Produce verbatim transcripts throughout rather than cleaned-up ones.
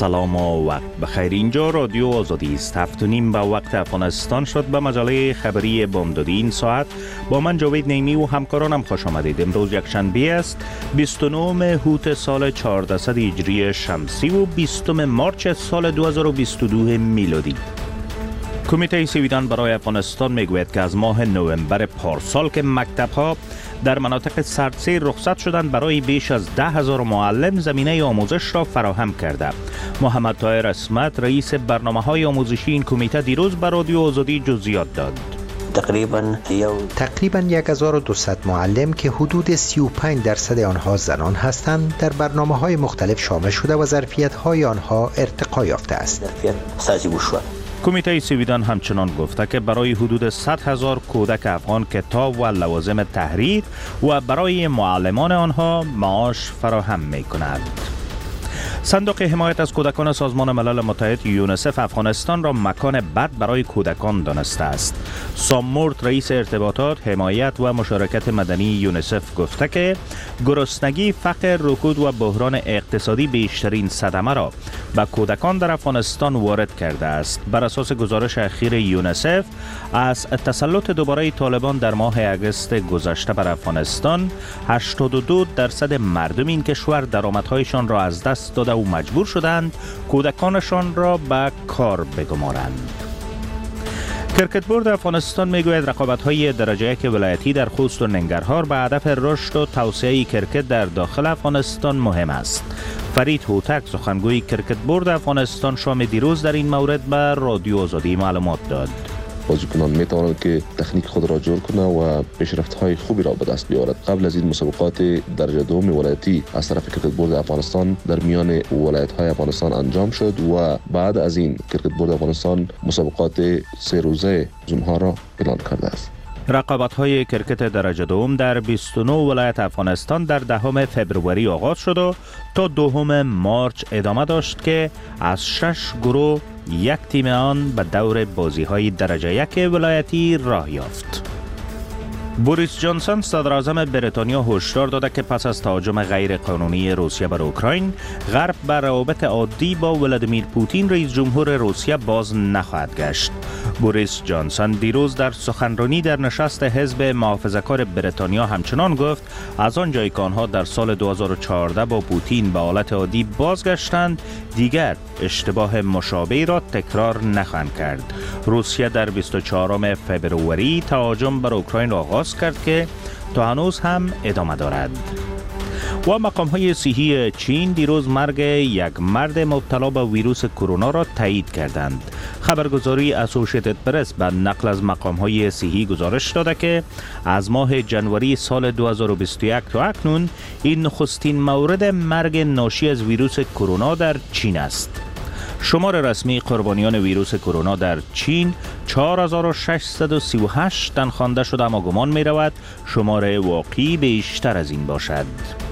سلام و وقت بخیر. اینجا رادیو آزادی است. هفت و نیم به وقت افغانستان شد. به مجله خبری بامدادی این ساعت با من جاوید نیمی و همکارانم خوش آمدید. امروز یک شنبه است، بیست و نهم هوت سال چهاردهصد هجری شمسی و بیستم مارچ سال دو هزار و بیست و دو میلادی. کمیته سویدان برای افغانستان میگوید که از ماه نوامبر پارسال که مکتب‌ها در مناطق سردسیر رخصت شدند، برای بیش از ده هزار معلم زمینه آموزش را فراهم کرده. محمد طاهر اسمت رئیس برنامه‌های آموزشی این کمیته دیروز به رادیو آزادی جزئیات داد. تقریبا تقریبا هزار و دویست معلم که حدود سی و پنج درصد آنها زنان هستند در برنامه‌های مختلف شامل شده و ظرفیت‌های آنها ارتقا یافته است. کمیته سویدان همچنان گفته که برای حدود صد هزار کودک افغان کتاب و لوازم تحریر و برای معلمان آنها معاش فراهم می‌کند. صندوق حمایت از کودکان سازمان ملل متحد یونیسف افغانستان را مکان بد برای کودکان دانسته است. سام مورت رئیس ارتباطات، حمایت و مشارکت مدنی یونیسف گفته که گرسنگی، فقر، رکود و بحران اقتصادی بیشترین صدمه را به کودکان در افغانستان وارد کرده است. بر اساس گزارش اخیر یونیسف از تسلط دوباره طالبان در ماه اگست گذشته بر افغانستان، هشتاد و دو درصد مردم این کشور درآمدهایشان را از دست داده و مجبور شدند کودکانشان را به کار بگمارند. کرکت بورد افغانستان میگوید رقابت‌های درجه یک ولایتی در خوست و ننگرهار به هدف رشد و توسعه کرکت در داخل افغانستان مهم است. فرید هوتک سخنگوی کرکت بورد افغانستان شام دیروز در این مورد به رادیو آزادی معلومات داد. بازیکنان میتوانند که تکنیک خود را جور کنند و پیشرفت‌های خوبی را به دست بیاورد. قبل از این مسابقات درجه دوم ولایتی از طرف کرکت بورد افغانستان در میان ولایت‌های افغانستان انجام شد و بعد از این کرکت بورد افغانستان مسابقات سه روزه زونها را اعلان کرده است. رقابت‌های کرکت درجه دوم در بیست و نه ولایت افغانستان در دهم فبروری آغاز شد و تا دوم مارچ ادامه داشت که از شش گروه یک تیم آن به دور بازی‌های درجه یک ولایتی راه یافت. بوریس جانسون صدر اعظم بریتانیا هشدار داده که پس از تهاجم غیر قانونی روسیه بر اوکراین، غرب بر روابط عادی با ولادیمیر پوتین رئیس جمهور روسیه باز نخواهد گشت. بوریس جانسون دیروز در سخنرانی در نشست حزب محافظه‌کار بریتانیا همچنان گفت از آنجایی که آنها در سال دو هزار و چهارده با پوتین به حالت عادی بازگشتند، دیگر اشتباه مشابهی را تکرار نخواهند کرد. روسیه در بیست و چهارم فبروری تهاجم بر اوکراین آغاز کرد که تا هنوز هم ادامه دارد. و مقام‌های صحی چین دیروز مرگ یک مرد مبتلا به ویروس کرونا را تایید کردند. خبرگزاری اسوسییتد پرس به نقل از مقام‌های صحی گزارش داده که از ماه جنوری سال دو هزار و بیست و یک تا اکنون این نخستین مورد مرگ ناشی از ویروس کرونا در چین است. شمار رسمی قربانیان ویروس کرونا در چین چهار هزار و ششصد و سی و هشت تن خوانده شده، اما گمان می رود شمار واقعی بیشتر از این باشد.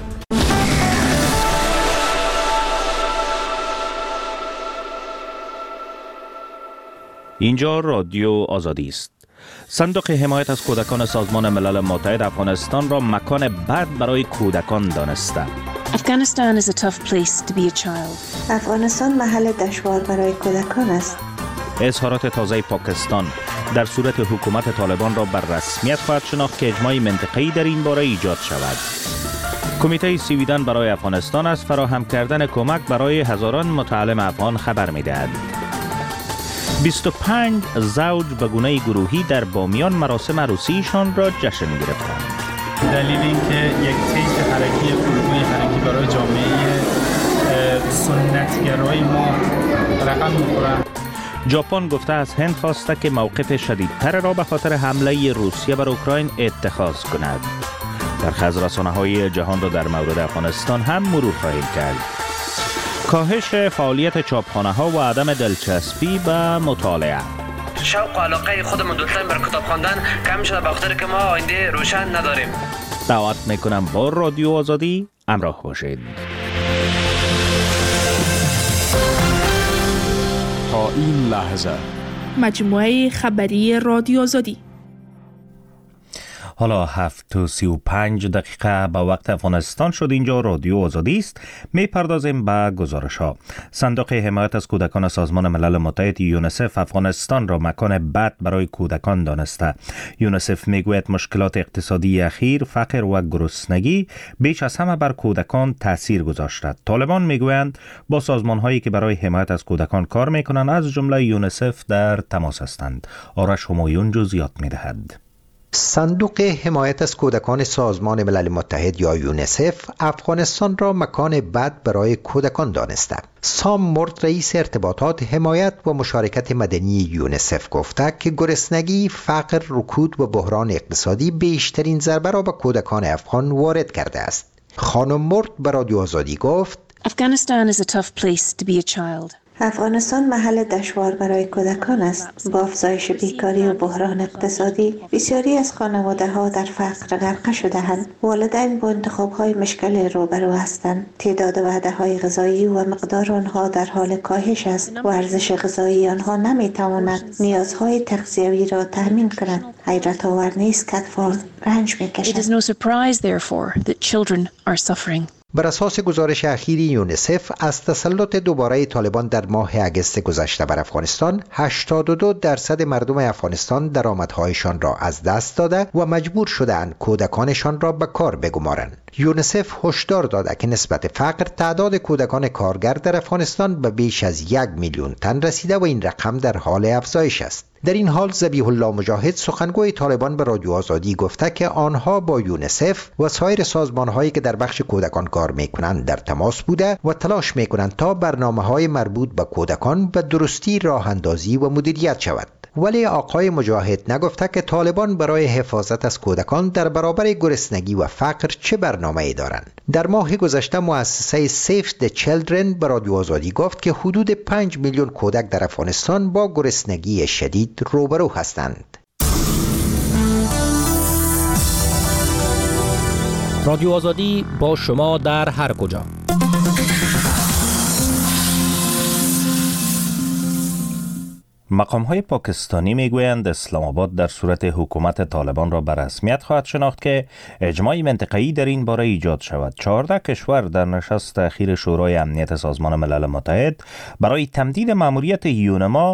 اینجا رادیو آزادی است. صندوق حمایت از کودکان سازمان ملل متحد افغانستان را مکان بد برای کودکان دانسته. Afghanistan is a tough place to be a child. افغانستان محل دشوار برای کودکان است. اظهارات تازه پاکستان در صورت حکومت طالبان را بر رسمیت خواهد شناخت که اجماع منطقه‌ای در این باره ایجاد شود. کمیته سویدان برای افغانستان از فراهم کردن کمک برای هزاران متعلم افغان خبر می‌دهد. بیست و پنج زوج به گونه گروهی در بامیان مراسم عروسیشان را جشن گرفتند. دلیل اینکه یک طیف حرکی الگوی حرکی برای جامعه سنتگرای ما رقم می‌خورد. ژاپن گفته از هند خواسته که موقف شدیدتر را به خاطر حمله روسیه بر اوکراین اتخاذ کند. در خبررسانه‌های جهان را در مورد افغانستان هم مرور خواهیم کرد. کاهش فعالیت چاپخانه‌ها و عدم دلچسبی به مطالعه. شوق و علاقه خودمون دوستان بر کتاب خواندن کم شده به خاطر که ما آینده روشن نداریم. دعوت میکنم با رادیو آزادی همراه باشید. تا این لحظه مجموعه خبری رادیو آزادی. حالا هفت و سی و پنج دقیقه به وقت افغانستان شد. اینجا رادیو آزادی است. می پردازیم به گزارش ها. صندوق حمایت از کودکان سازمان ملل متحد یونیسف افغانستان را مکان بد برای کودکان دانسته. یونیسف میگوید مشکلات اقتصادی اخیر، فقر و گرسنگی بیش از همه بر کودکان تاثیر گذاشته. طالبان میگویند با سازمان هایی که برای حمایت از کودکان کار میکنند از جمله یونیسف در تماس هستند. آرش همایون جزئیات میدهد. صندوق حمایت از کودکان سازمان ملل متحد یا یونیسف افغانستان را مکان بد برای کودکان دانسته. سام مرد رئیس ارتباطات حمایت و مشارکت مدنی یونیسف گفته که گرسنگی، فقر، رکود و بحران اقتصادی بیشترین ضربه را به کودکان افغان وارد کرده است. خانم مرد به رادیو آزادی گفت Afghanistan is a tough place to be a child. افغانستان محل دشوار برای کودکان است. با افزایش بیکاری و بحران اقتصادی بسیاری از خانواده ها در فقر غرق شده‌اند. والدین با انتخاب های مشکل روبرو هستند. تعداد وعده های غذایی و مقدار آنها در حال کاهش است و ارزش غذایی آنها نمی تواند نیازهای تغذیوی را تامین کند. حیرت آور نیست که اطفال رنج می کشند. It is no surprise therefore that children are suffering. بر اساس گزارش اخیری یونیسف از تسلط دوباره طالبان در ماه اگست گذشته بر افغانستان، هشتاد و دو درصد مردم افغانستان درآمدهایشان را از دست داده و مجبور شده‌اند کودکانشان را به کار بگمارند. یونیسف هشدار داده که نسبت فقر تعداد کودکان کارگر در افغانستان به بیش از یک میلیون تن رسیده و این رقم در حال افزایش است. در این حال ذبیح الله مجاهد سخنگوی طالبان به رادیو آزادی گفته که آنها با یونیسف و سایر سازمان‌هایی که در بخش کودکان کار می‌کنند در تماس بوده و تلاش می‌کنند تا برنامه‌های مربوط به کودکان به درستی راه اندازی و مدیریت شود. ولی آقای مجاهد نگفته که طالبان برای حفاظت از کودکان در برابر گرسنگی و فقر چه برنامه‌ای دارند. در ماه گذشته مؤسسه سیف د چیلدرن به رادیو آزادی گفت که حدود پنج میلیون کودک در افغانستان با گرسنگی شدید روبرو هستند. رادیو آزادی با شما در هر کجا. مقام‌های پاکستانی میگویند اسلام آباد در صورت حکومت طالبان را به رسمیت خواهد شناخت که اجماع منطقه‌ای در این باره ایجاد شود. چهارده کشور در نشست اخیر شورای امنیت سازمان ملل متحد برای تمدید مأموریت یونما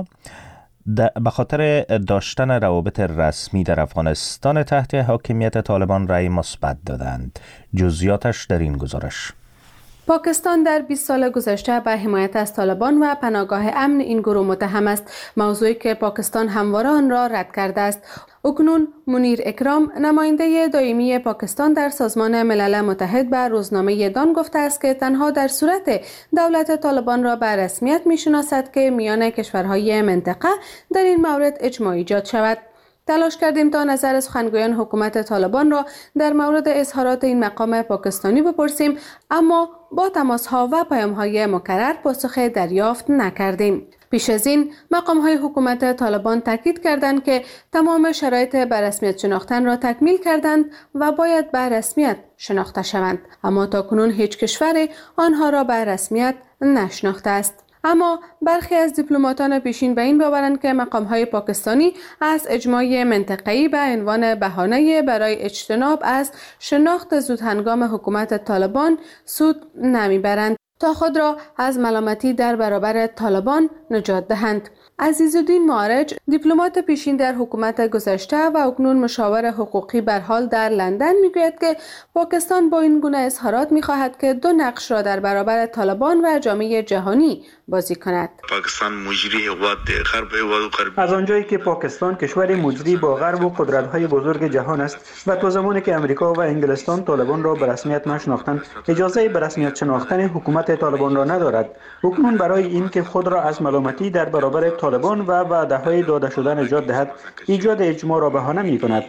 به خاطر داشتن روابط رسمی در افغانستان تحت حاکمیت طالبان رأی مثبت دادند. جزئیاتش در این گزارش. پاکستان در بیست سال گذشته به حمایت از طالبان و پناهگاه امن این گروه متهم است، موضوعی که پاکستان همواره آن را رد کرده است. اکنون منیر اکرام نماینده دائمی پاکستان در سازمان ملل متحد به روزنامه دان گفته است که تنها در صورت دولت طالبان را به رسمیت می‌شناسد که میان کشورهای منطقه در این مورد اجماع ایجاد شود. تلاش کردیم تا نظر سخنگویان حکومت طالبان را در مورد اظهارات این مقام پاکستانی بپرسیم، اما با تماس‌ها و پیام‌های مکرر پاسخ دریافت نکردیم. پیش از این مقام‌های حکومت طالبان تاکید کردند که تمام شرایط به رسمیت شناختن را تکمیل کردند و باید به رسمیت شناخته شوند، اما تاکنون هیچ کشور آنها را به رسمیت نشناخته است. اما برخی از دیپلماتان پیشین به این باورند که مقام‌های پاکستانی از اجماع منطقه‌ای به عنوان بهانه برای اجتناب از شناخت زودهنگام حکومت طالبان سود نمیبرند تا خود را از ملامتی در برابر طالبان نجات دهند. عزیزالدین معارج، دیپلمات پیشین در حکومت گذشته و اکنون مشاور حقوقی برحال در لندن، میگوید که پاکستان با این گونه اظهارات میخواهد که دو نقش را در برابر طالبان و جامعه جهانی بازی کند. پاکستان مجری هواد غرب و غرب، از آنجایی که پاکستان کشور مجری با غرب و قدرت‌های بزرگ جهان است و تا زمانی که امریکا و انگلستان طالبان را به رسمیت نشناختند، اجازه به رسمیت شناختن حکومت طالبان را ندارد. اکنون برای اینکه خود را از ملامتی در برابر طالبان و وعده‌های داده شده نجات دهد، ایجاد اجماع را بهانه می‌کند.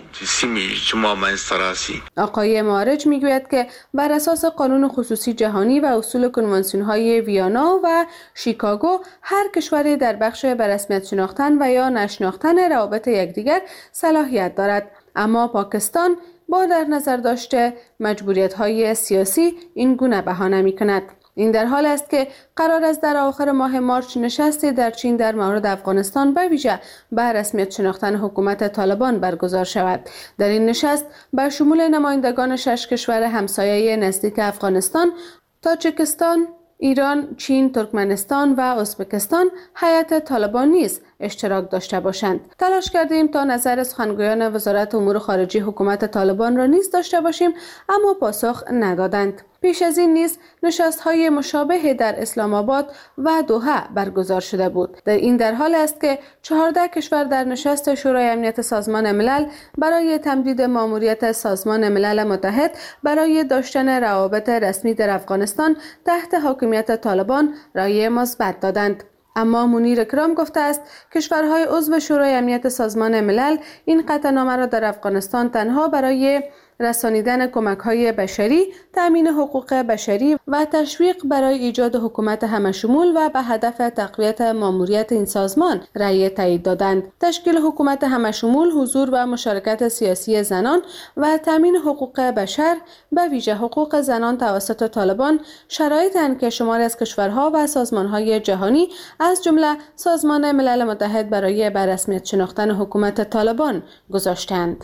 آقای معارج میگوید که بر اساس قانون خصوصی جهانی و اصول کنوانسیون‌های ویانا و شیکاگو، هر کشوری در بخش به رسمیت شناختن و یا نشناختن روابط یکدیگر صلاحیت دارد، اما پاکستان با در نظر داشته مجبوریت‌های سیاسی این گونه بهانه می‌کند. این در حال است که قرار است در آخر ماه مارچ نشستی در چین در مورد افغانستان به ویژه به رسمیت شناختن حکومت طالبان برگزار شود. در این نشست به شمول نمایندگان شش کشور همسایه نزدیک افغانستان، تاجیکستان، ایران، چین، ترکمنستان و ازبکستان هیئت طالبان نیز اشتراک داشته باشند. تلاش کردیم تا نظر سخنگویان وزارت امور خارجه حکومت طالبان را نیز داشته باشیم، اما پاسخ ندادند. پیش از این نیز نشست‌های مشابه در اسلام آباد و دوحه برگزار شده بود. در این در حال است که چهارده کشور در نشست شورای امنیت سازمان ملل برای تمدید ماموریت سازمان ملل متحد برای داشتن روابط رسمی در افغانستان تحت حاکمیت طالبان رأی مثبت دادند. اما منیر اکرام گفته است کشورهای عضو شورای امنیت سازمان ملل این قطعنامه را در افغانستان تنها برای رسانیدن کمک‌های بشری، تأمین حقوق بشری و تشویق برای ایجاد حکومت همشمول و به هدف تقویت ماموریت این سازمان رأی تایید دادند. تشکیل حکومت همشمول، حضور و مشارکت سیاسی زنان و تأمین حقوق بشر، به ویژه حقوق زنان توسط طالبان، شرایطی که شماری از کشورها و سازمان‌های جهانی از جمله سازمان ملل متحد برای به رسمیت شناختن حکومت طالبان گذاشتند.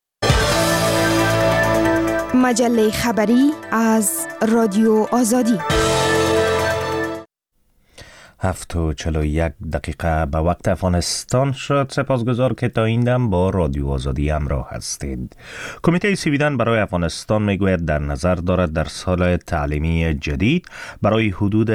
مجله خبری از رادیو آزادی. هفت و چلو یک دقیقه به وقت افغانستان شد. سپاسگزار که تا این دم با رادیو آزادی همراه هستید. کمیته سویدن برای افغانستان میگوید در نظر دارد در سال تعلیمی جدید برای حدود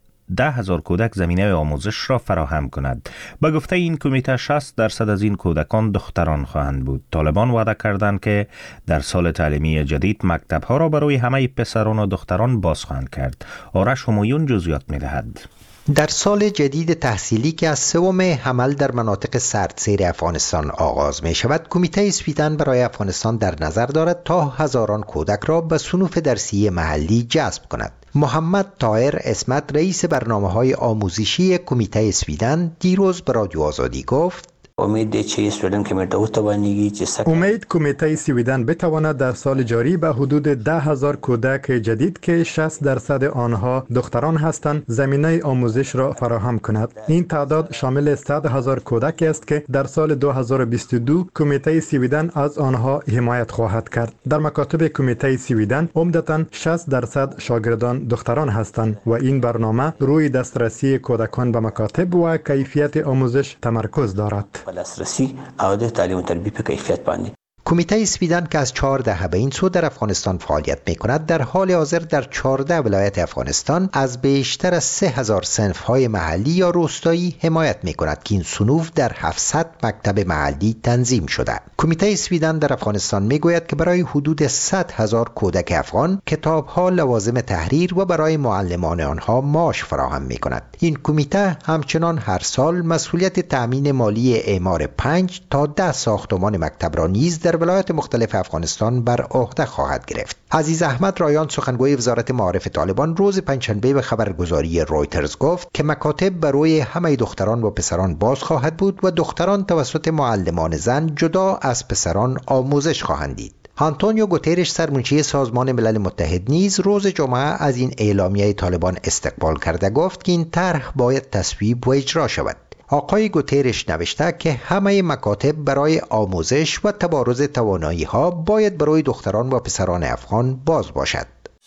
ده هزار کودک زمینه آموزش را فراهم کند. به گفته این کمیته شصت درصد از این کودکان دختران خواهند بود. طالبان وعده کردند که در سال تعلیمی جدید مکتب‌ها را برای همه پسران و دختران باز خواهند کرد. آرش همایون جزئیات می‌دهد. در سال جدید تحصیلی که از سوم حمل در مناطق سردسیر افغانستان آغاز می شود، کمیته سویدن برای افغانستان در نظر دارد تا هزاران کودک را به صنوف درسی محلی جذب کند. محمد طاهر اسمت، رئیس برنامه‌های آموزشی کمیته سویدن، دیروز به رادیو آزادی گفت: امید چې سویدن کمیته او توانیږي چې امید کمیته سویدن بتواند در سال جاری به حدود ده هزار کودک جدید که شصت درصد آنها دختران هستند زمینه آموزش را فراهم کند. این تعداد شامل صد هزار کودک است که در سال دو هزار و بیست و دو کمیته سویدن از آنها حمایت خواهد کرد. در مکاتب کمیته سویدن عمدتاً شصت درصد شاگردان دختران هستند و این برنامه روی دسترسی کودکان به مکاتب و کیفیت آموزش تمرکز دارد. دسترسی او د تعلیم و تربیت په کیفیت باندې. کمیته سویدن که از چهار دهه به این سو در افغانستان فعالیت می کند، در حال حاضر در چهارده ولایت افغانستان از بیشتر از سه هزار صنف های محلی یا روستایی حمایت می کند که این صنوف در هفتصد مکتب محلی تنظیم شده. کمیته سویدن در افغانستان می گوید که برای حدود صد هزار کودک افغان کتاب ها، لوازم تحریر و برای معلمان آنها معاش فراهم می کند. این کمیته همچنان هر سال مسئولیت تأمین مالی اعمار پنج تا ده ساختمان مکتب را نیز در ولایات مختلف افغانستان بر عهده خواهد گرفت. عزیز احمد رایان، سخنگوی وزارت معارف طالبان، روز پنجشنبه به خبرگزاری رویترز گفت که مکاتب برای همه دختران و پسران باز خواهد بود و دختران توسط معلمان زن جدا از پسران آموزش خواهند دید. آنتونیو گوترش، سرمنشی سازمان ملل متحد، نیز روز جمعه از این اعلامیه طالبان استقبال کرده گفت که این طرح باید تصویب و اجرا شود. آقای گوترش نوشته که همه مکاتب برای آموزش و تبارز توانایی ها باید برای دختران و پسران افغان باز باشد.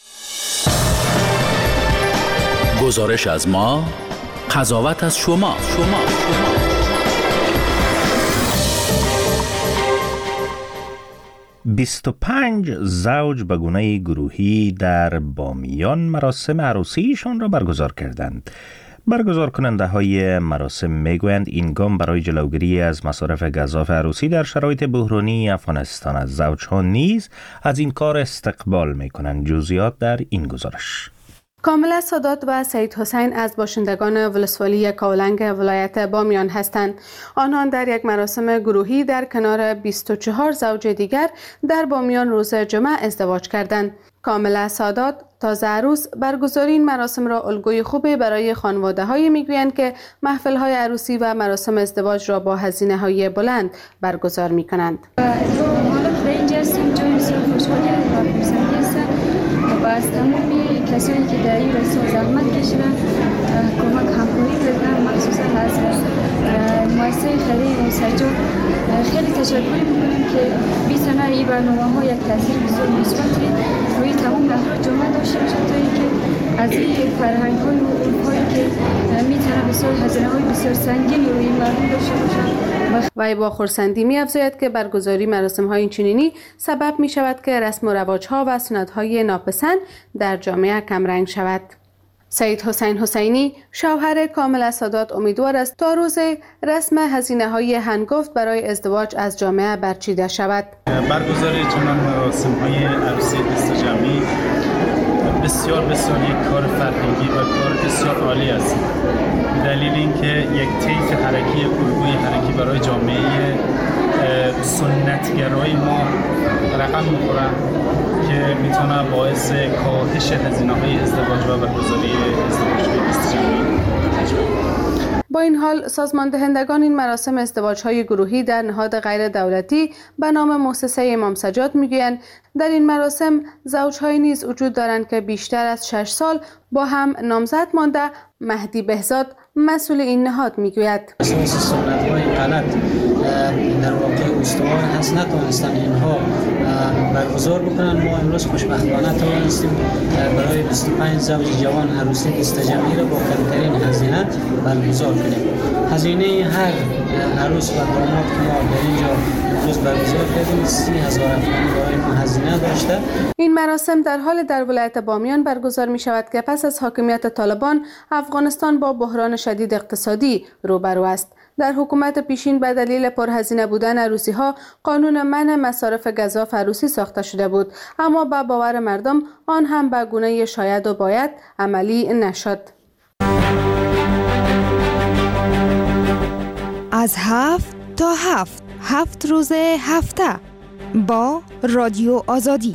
گزارش از ما، قضاوت از شما. شما. بیست و پنج زوج به گونه گروهی در بامیان مراسم عروسیشان را برگزار کردند. برگزار کننده های مراسم میگویند این گام برای جلوگیری از مصارف گزاف عروسی در شرایط بحرانی افغانستان است. زوجها نیز از این کار استقبال میکنند. جزئیات در این گزارش. کاملا سادات و سید حسین از باشندگان ولسوالی کاولنگ ولایت بامیان هستند. آنان در یک مراسم گروهی در کنار بیست و چهار زوج دیگر در بامیان روز جمعه ازدواج کردند. کاملا سادات، تازه عروس، برگزاری این مراسم را الگوی خوبی برای خانواده‌های میگویند که محفل‌های عروسی و مراسم ازدواج را با هزینه‌های بلند برگزار می‌کنند. و از تمامی کسانی که در این رسول زحمت برنامه‌ها یک تاثیر بسیار مثبتی روی تمام افراد جامعه داشته باشد تا اینکه از این فرهنگ‌های و عرف‌هایی که می‌تونه بسیار هزینه‌های بسیار سنگینی روی مردم داشته باشد. و با خرسندی می‌افزاید که برگزاری مراسم‌های اینچنینی سبب می‌شود که رسم و رواج‌ها و سنت‌های ناپسند در جامعه کمرنگ شود. سید حسین حسینی شوهر کامل سادات امیدوار است تا روز رسم هزینه‌های هنگفت برای ازدواج از جامعه برچیده شود. برگزاری چنان مراسم‌های عروسی دستجمعی بسیار بسیار یک کار فرهنگی و کار بسیار عالی است. دلیل اینکه یک طیف حرکی الگوی حرکی برای جامعه سنتگرای ما رقم می‌خوره که میتونه باعث کاهش هزینه‌های ازدواج و برگزاری ازدواج‌های دستجمعی. با این حال سازمان دهندگان این مراسم ازدواج‌های گروهی در نهاد غیر دولتی به نام مؤسسه امام سجاد میگویند در این مراسم زوج‌های نیز وجود دارند که بیشتر از شش سال با هم نامزد مانده. مهدی بهزاد مسئول این نهاد میگوید اساس سنت‌های غلط در واقع استوار هست نتوانستن اینها برگزار بکنن. ما امروز خوشبختانه توانستیم برای بیست و پنج زوج جوان عروسی دستجمعی را با کمترین هزینه برگزار کنیم. هزینه هر عروس و داماد که ما در اینجا امروز برگزار کردیم سی هزار افغانی برای ما هزینه داشته. این مراسم در حال در ولایت بامیان برگزار می شود که پس از حاکمیت طالبان افغانستان با بحران شدید اقتصادی روبرو است. در حکومت پیشین به دلیل پرهزینه بودن عروسی ها قانون منع مصارف گزاف عروسی ساخته شده بود، اما با باور مردم آن هم به گونه شاید و باید عملی نشد. از هفت تا هفت هفت روز هفته با رادیو آزادی.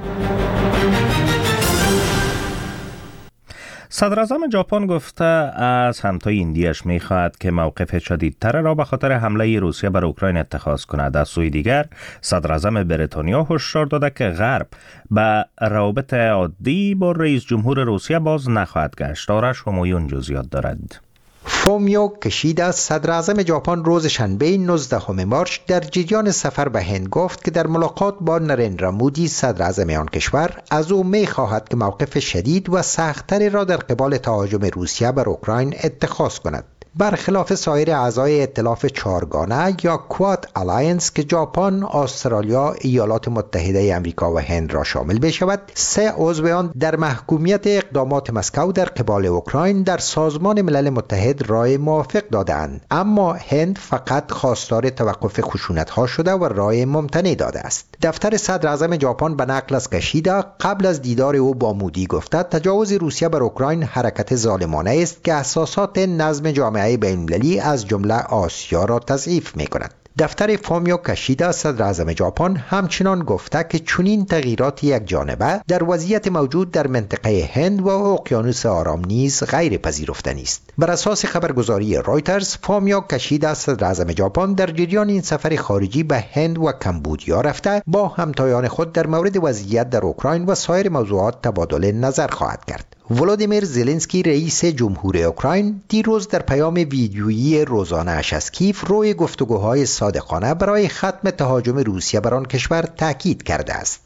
صدراعظم ژاپن گفته از همتای هندیش می‌خواهد که موقف شدیدتر را به خاطر حمله روسیه بر اوکراین اتخاذ کند. از سوی دیگر صدراعظم بریتانیا هشدار داده که غرب به روابط عادی با رئیس جمهور روسیه باز نخواهد گشت. آرش همایون جزئیات دارد. فومیو کشیدا صدراعظم ژاپن روز شنبه نوزدهم مارس در جریان سفر به هند گفت که در ملاقات با نریندرا مودی صدراعظم آن کشور از او می‌خواهد که موقف شدید و سخت‌تری را در قبال تهاجم روسیه بر اوکراین اتخاذ کند. برخلاف سایر اعضای ائتلاف چهارگانه یا کواد الاینس که ژاپن، استرالیا، ایالات متحده آمریکا و هند را شامل بشود، سه عضو آن در محکومیت اقدامات مسکو در قبال اوکراین در سازمان ملل متحد رای موافق دادند، اما هند فقط خواستار توقف خشونت‌ها شده و رای ممتنع داده است. دفتر صدراعظم ژاپن به نقل از کشیدا قبل از دیدار او با مودی گفته تجاوز روسیه بر اوکراین حرکت ظالمانه است که اساسات نظم جامعه بین‌المللی از جمله آسیا را تضعیف می‌کند. دفتر فومیو کشیدا صدراعظم ژاپن همچنان گفته که چنین تغییرات یک جانبه در وضعیت موجود در منطقه هند و اقیانوس آرام نیز غیر پذیرفتنی است. بر اساس خبرگزاری رایترز، فومیو کشیدا صدراعظم ژاپن در جریان این سفر خارجی به هند و کمبودیا رفته با همتایان خود در مورد وضعیت در اوکراین و سایر موضوعات تبادل نظر خواهد کرد. ولودیمیر زلنسکی رئیس جمهور اوکراین دیروز در پیام ویدیویی روزانه اش از کیف روی گفتگوهای صادقانه برای ختم تهاجم روسیه بر آن کشور تاکید کرده است.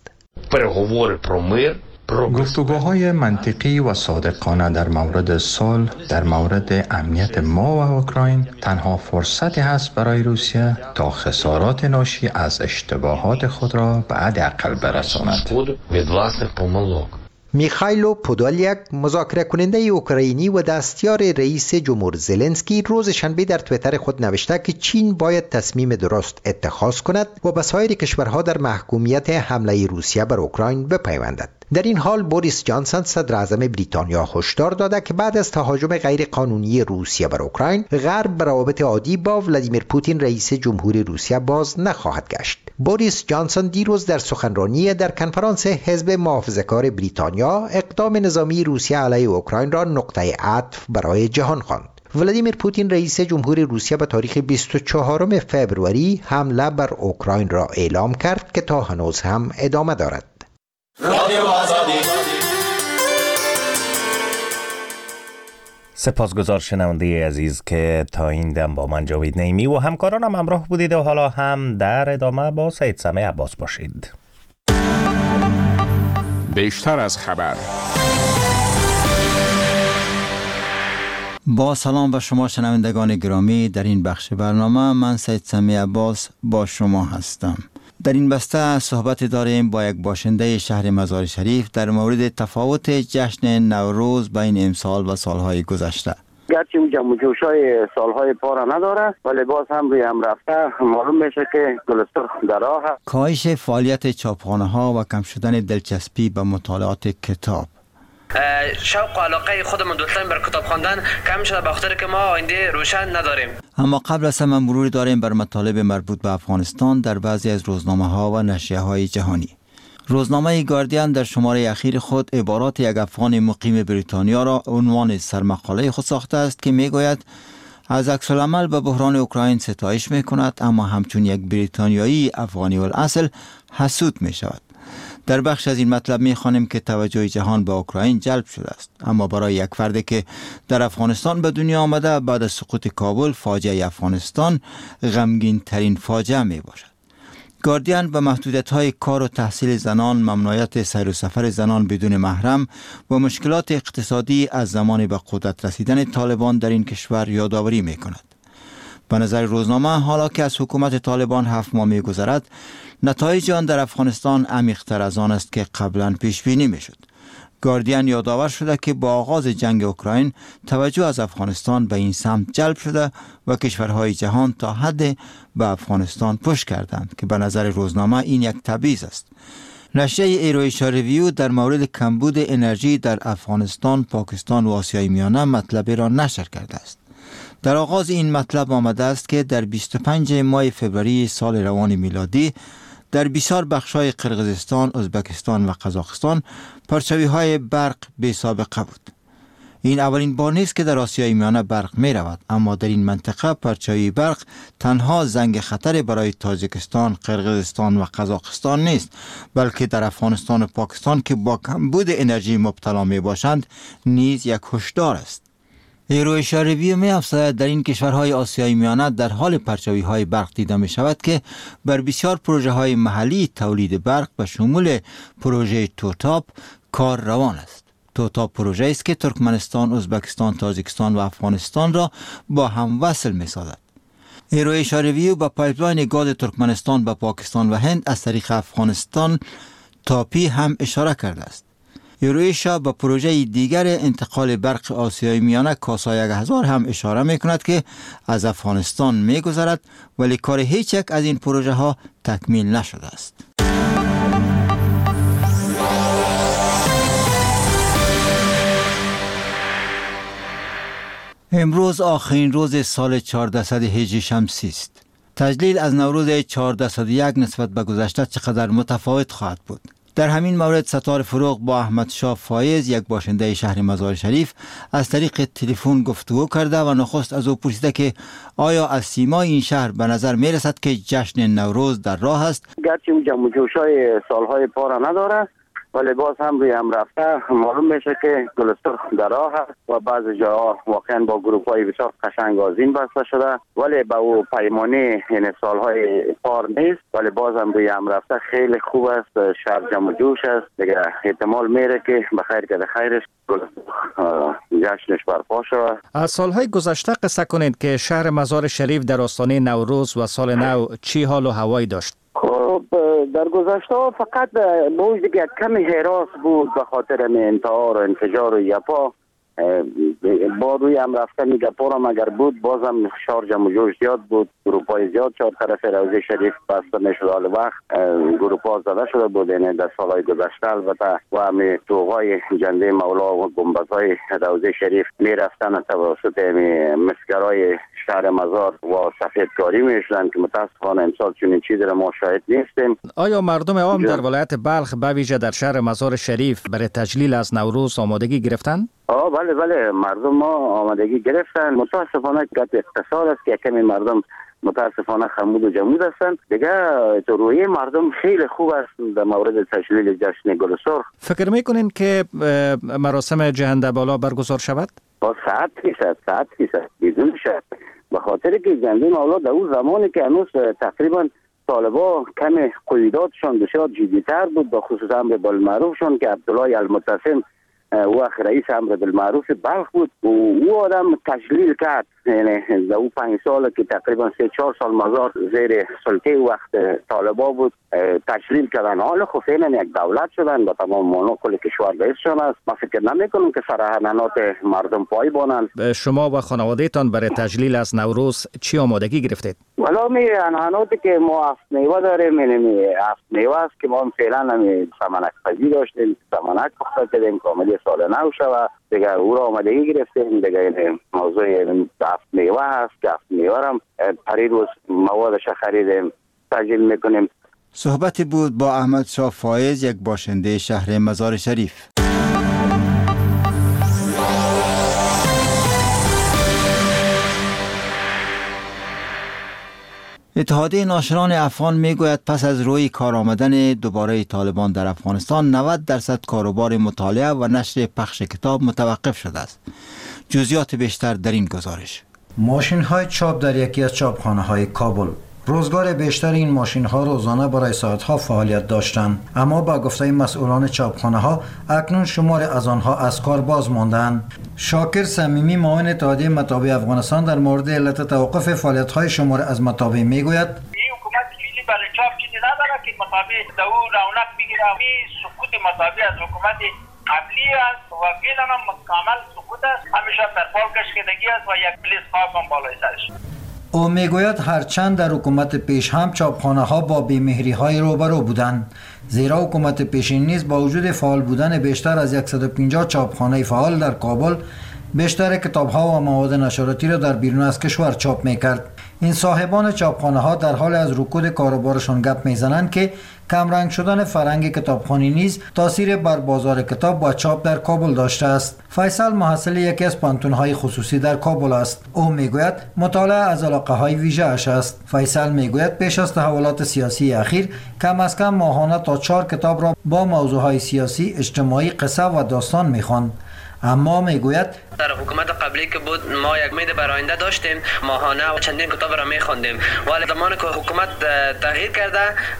گفتگوهای منطقی و صادقانه در مورد صلح، در مورد امنیت ما و اوکراین تنها فرصتی هست برای روسیه تا خسارات ناشی از اشتباهات خود را به حداقل برساند. میخایلو پودولیک، مذاکره کننده اوکراینی و دستیار رئیس جمهور زلنسکی، روز شنبه در توییتر خود نوشته که چین باید تصمیم درست اتخاذ کند و به سایر کشورها در محکومیت حمله روسیه بر اوکراین بپیوندد. در این حال بوریس جانسون صدراعظم بریتانیا هشدار داده که بعد از تهاجم غیرقانونی روسیه بر اوکراین، غرب به روابط عادی با ولادیمیر پوتین رئیس جمهور روسیه باز نخواهد گشت. بوریس جانسون دیروز در سخنرانی در کنفرانس حزب محافظه‌کار بریتانیا اقدام نظامی روسیه علیه اوکراین را نقطه عطف برای جهان خواند. ولادیمیر پوتین رئیس جمهور روسیه به تاریخ بیست و چهارم فوریه حمله بر اوکراین را اعلام کرد که تا هنوز هم ادامه دارد. رادیو آزادی. سپاسگزار شنونده عزیز که تا این دم با من جاوید نعیمی و همکارانم همراه بودید و حالا هم در ادامه با سید سمیع عباس باشید. بیشتر از خبر. با سلام به شما شنوندگان گرامی، در این بخش برنامه من سید سمی عباس با شما هستم. در این بسته صحبت داریم با یک باشنده شهر مزار شریف در مورد تفاوت جشن نوروز بین امسال و سالهای گذشته. گرچه اون جمع و جوشای سالهای پارا نداره ولی باز هم روی هم رفته معلوم میشه که گلستر در راه هست. کاهش فعالیت چاپخانه ها و کم شدن دلچسپی به مطالعات کتاب. شوق و علاقه خودمون دوستان بر کتاب خواندن کم شده به خاطر که ما آینده روشن نداریم. اما قبل از همه مروری داریم بر مطالب مربوط به افغانستان در بعضی از روزنامه ها و نشریه های جهانی. روزنامه گاردین در شماره اخیر خود عبارات یک افغان مقیم بریتانیا را عنوان سرمقاله خود ساخته است که میگوید از عکس‌العمل به بحران اوکراین ستایش میکند اما همچون یک بریتانیایی افغانی الاصل حسود می شود. در بخش از این مطلب می‌خوانیم که توجه جهان به اوکراین جلب شده است، اما برای یک فردی که در افغانستان به دنیا آمده بعد از سقوط کابل فاجعه افغانستان غمگین ترین فاجعه می باشد. گاردین به محدودیت‌های کار و تحصیل زنان، ممنوعیت سیر و سفر زنان بدون محرم و مشکلات اقتصادی از زمان به قدرت رسیدن طالبان در این کشور یادآوری می‌کند. به نظر روزنامه حالا که از حکومت طالبان هفت ماه می‌گذرد، نتایج آن در افغانستان عمیق‌تر از آن است که قبلا پیش بینی می‌شد. گاردین یادآور شده که با آغاز جنگ اوکراین توجه از افغانستان به این سمت جلب شده و کشورهای جهان تا حد به افغانستان پشت کردند که به نظر روزنامه این یک تبعیض است. نشریه ایرویشا ریویو در مورد کمبود انرژی در افغانستان، پاکستان و آسیای میانه مطلبی را نشر کرده است. در آغاز این مطلب آمده است که در بیست و پنج ماه فوریه سال روان میلادی در بسیار بخش‌های قرقیزستان، ازبکستان و قزاقستان پرچاوی‌های برق بی سابقه بود. این اولین بار نیست که در آسیای میانه برق می رود، اما در این منطقه پرچاوی برق تنها زنگ خطر برای تاجیکستان، قرقیزستان و قزاقستان نیست، بلکه در افغانستان و پاکستان که با کمبود انرژی مبتلا می باشند نیز یک هشدار است. ایرویشا ریویو می افزاید در این کشورهای آسیای میانه در حال پرچاوی های برق دیده می شود که بر بسیار پروژه های محلی تولید برق به شمول پروژه توتاپ کار روان است. توتاپ پروژه است که ترکمنستان، ازبکستان، تاجیکستان و افغانستان را با هم وصل می سازد. ایرویشا ریویو با پایپلاین گاز ترکمنستان به پاکستان و هند از طریق افغانستان تاپی هم اشاره کرده است. ایرویشا به پروژه دیگر انتقال برق آسیای میانه کاسا یک هزار هم اشاره می کند که از افغانستان می گذرد ولی کار هیچ یک از این پروژه ها تکمیل نشده است. امروز آخرین روز سال چهاردهصد هجری شمسی است. تجلیل از نوروز چهاردهصد و یک نسبت به گذشته چقدر متفاوت خواهد بود؟ در همین مورد ستار فروغ با احمد شاه فایز، یک باشنده شهر مزار شریف، از طریق تلفن گفتگو کرده و نخست از او پرسیده که آیا از سیمای این شهر به نظر می رسد که جشن نوروز در راه است؟ گرچه اون جمع و جوشای سالهای پارا نداره ولی باز هم روی هم رفته معلوم میشه که گلستر در راه هست و بعض جاها واقعا با گروپ های بسیار قشنگ آذین بسته شده ولی با او پیمانه این سالهای پار نیست ولی باز هم روی هم رفته خیلی خوب است. شهر جمع و جوش است دیگه، احتمال میره که بخیر که خیرش جشنش برپا شود. از سالهای گذشته قصه کنید که شهر مزار شریف در آستانه نوروز و سال نو چی حال و هوایی داشت؟ خب در گذشته فقط موج دیگه کمی حراس بود به خاطر انتحار و انفجار و یپا با روی هم رفتن گپا را مگر بود بازم شار جمع و جوش زیاد بود، گروپای زیاد چهار طرف روضه شریف بسته میشد. حال وقت گروپا زده شده بود این در سالهای گذشته البته و همه توغای جنده مولا و گنبدهای روضه شریف میرفتن توسط مسگرای شهر مزار و سفیدکاری میشدن که متاسفانه امسال چنین چیزی را ما شاهد نیستیم. آیا مردم عام در ولایت بلخ به ویژه در شهر مزار شریف برای تجلیل از نوروز آمادگی گرفتن؟ آه بله بله مردم ما آمادگی گرفتن. متاسفانه که اقتصاد است که کمی مردم متاسفانه خمود و جمود هستند. دیگه تو روی مردم خیلی خوب است در مورد تجلیل جشن گل سرخ. فکر میکنین که مراسم جهنده بالا برگزار شود؟ با ساعت فیصد ساعت فیصد بدون شک، به خاطر که جنده مولا در اون زمانی که هنوز تقریبا طالبا کم قیوداتشان بسیار جدیتر بود، به خصوص امر بالمعروفشان که عبدالله المعتصم وقت رئیس امر بالمعروف بلخ بود و او آدم تجلیل کرد. یعنی در او پنج سال که تقریبا سه چهار سال مزار زیر سلطه وقت طالبا بود تجلیل کردن. حالا خب فعلا یک دولت شدن و تمام مانوکل کشور رئیسشان است. ما فکر نمیکنم که سرحنانات مردم پای بانند. شما و خانوادهتان برای تجلیل از نوروز چی آمادگی گرفتید؟ والا می انحناتی که ما افت میوه داریم، می افت میوه است که ما فعلا همی سمنک پزی داشتیم، سمنک پخته کردیم کاملی سال نو شود دیگه او را آمادگی گرفتیم. دیگه موضوع افت میوه هست که افت میوه را پری روز موادش خریدیم تجلیل میکنیم. صحبتی بود با احمد شاه فایز، یک باشنده شهر مزار شریف. اتحادیه ناشران افغان میگوید پس از روی کار آمدن دوباره طالبان در افغانستان نود درصد کاروبار مطالعه و نشر پخش کتاب متوقف شده است. جزئیات بیشتر در این گزارش. ماشین های چاپ در یکی از چاپخانه های کابل. روزگار بیشتر این ماشین ها روزانه برای ساعت ها فعالیت داشتند، اما با گفته مسئولان چاپخانه ها اکنون شمار از آنها از کار باز ماندند. شاکر صمیمی معاون اتحادیه مطابع افغانستان در مورد علت توقف فعالیت های شمار از مطابع میگوید این حکومت فعلی برای چاپ چیزی نداره که مطابع دو رونق بگیره. این سقوط مطابع از حکومت قبلی است و فعلا هم کامل سقوط است. همیشه در پال کشیدگی است و یک پلیس خاص هم بالای سرش. او میگوید هرچند در حکومت پیش هم چاپخانه ها با بیمهری های روبرو بودند، زیرا حکومت پیشین نیز با وجود فعال بودن بیشتر از صد و پنجاه چاپخانه فعال در کابل بیشتر کتاب ها و مواد نشراتی را در بیرون از کشور چاپ میکرد. این صاحبان چاپخانه ها در حال از رکود کاروبارشان گپ میزنند که کمرنگ شدن فرهنگ کتابخوانی نیز تاثیر بر بازار کتاب و چاپ در کابل داشته است. فیصل محصل یکی از پانتون‌های خصوصی در کابل است. او میگوید مطالعه از علاقه‌های ویژه اش است. فیصل میگوید پیش از تحولات سیاسی اخیر کم از کم ماهانه تا چهار کتاب را با موضوعهای سیاسی، اجتماعی، قصه و داستان میخواند. اما میگوید در حکومت قبلی که بود ما یک امید بر آینده داشتیم، ماهانه و چندین کتاب را میخواندیم، ولی زمانی که حکومت تغییر کرده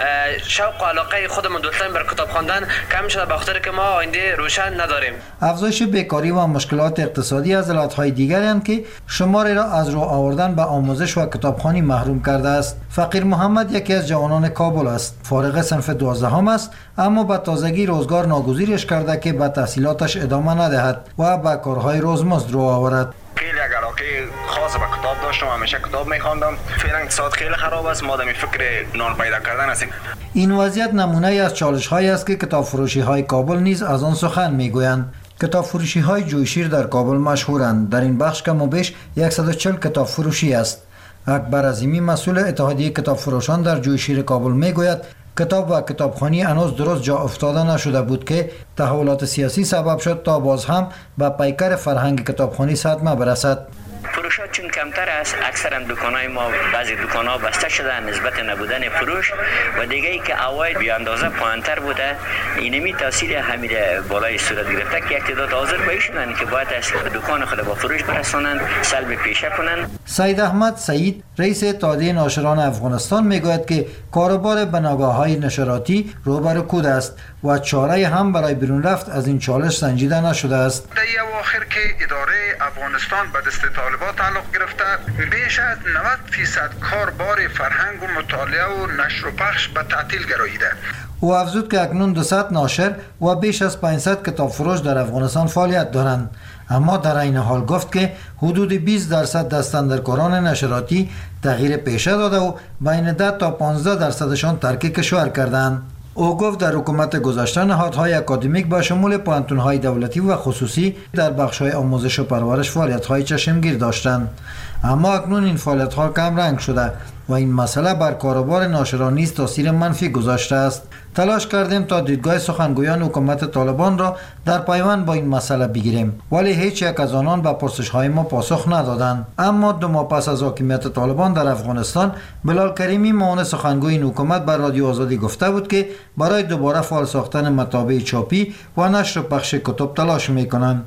شوق و علاقه خودمون دوستان بر کتاب خواندن کم شده، به خاطر که ما آینده روشن نداریم. افزایش بیکاری و مشکلات اقتصادی از علتهای دیگری اند که شماری را از راه آوردن به آموزش و کتابخوانی محروم کرده است. فقیر محمد یکی از جوانان کابل است. فارغ صنف دوازدهم است، اما به تازگی روزگار ناگزیرش کرده که به تحصیلاتش ادامه ندهد و به کارهای روزمزد رو آورد. خیلی یک علاقه خاص به کتاب داشتم، همیشه کتاب میخواندم. فعلا اقتصاد خیلی خراب است، ما در فکر نان پیدا کردن هستیم. این وضعیت نمونه از چالش هایی است که کتاب فروشی های کابل نیز از آن سخن میگویند. کتاب فروشی های جویشیر در کابل مشهورند. در این بخش کم و بیش صد و چهل کتاب فروشی است. اکبر عظیمی مسئول اتحادیه کتاب فروشان در جویشیر کابل میگوید کتاب و کتابخوانی هنوز درست جا افتاده نشده بود که تحولات سیاسی سبب شد تا باز هم به پیکر فرهنگ کتابخوانی صدمه برسد. فروشات چون کمتر است، اکثرا دکانای ما بعضی دکان‌ها بسته شدن نسبت نبودن فروش و دیگه ای که عواید بی اندازه پایین‌تر بوده، اینمی تاثیر همین بالای صورت گرفته که یک تعداد حاضر به شدن که باید از دکان خود با فروش برسانند، سلب پیشه کنند. سید احمد سعید رئیس اتحادیه ناشران افغانستان میگوید که کاروبار بناگاه‌های نشراتی رو به رکود است و چاره هم برای بیرون رفت از این چالش سنجیده نشده است. در اواخر که اداره افغانستان به دست طالبان تعلق گرفته، بیش از نود درصد کاربار فرهنگ و مطالعه و نشر و پخش به تعطیل گراییده. او افزود که اکنون دویست ناشر و بیش از پانصد کتاب فروش در افغانستان فعالیت دارند، اما در این حال گفت که حدود بیست درصد دستاندرکاران نشراتی تغییر پیشه داده و بین ده تا پانزده درصدشان ترک کشور کردند. او گفت در حکومت گذشته نهادهای اکادمیک با شمول پانتون‌های دولتی و خصوصی در بخش‌های آموزش و پرورش فعالیت‌های چشمگیر داشتند، اما اکنون این فعالیت‌ها کم رنگ شده و این مسئله بر کاروبار ناشران نیز تاثیر منفی گذاشته است. تلاش کردیم تا دیدگاه سخنگویان حکومت طالبان را در پیوند با این مسئله بگیریم، ولی هیچ یک از آنان به پرسش‌های ما پاسخ ندادند. اما دو ماه پس از حاکمیت طالبان در افغانستان، بلال کریمی معاون سخنگوی این حکومت بر رادیو آزادی گفته بود که برای دوباره فعال ساختن مطابع چاپی و نشر و پخش کتب تلاش می‌کنند.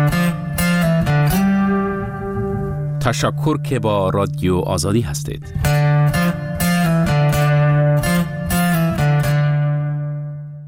تشکر که با رادیو آزادی هستید.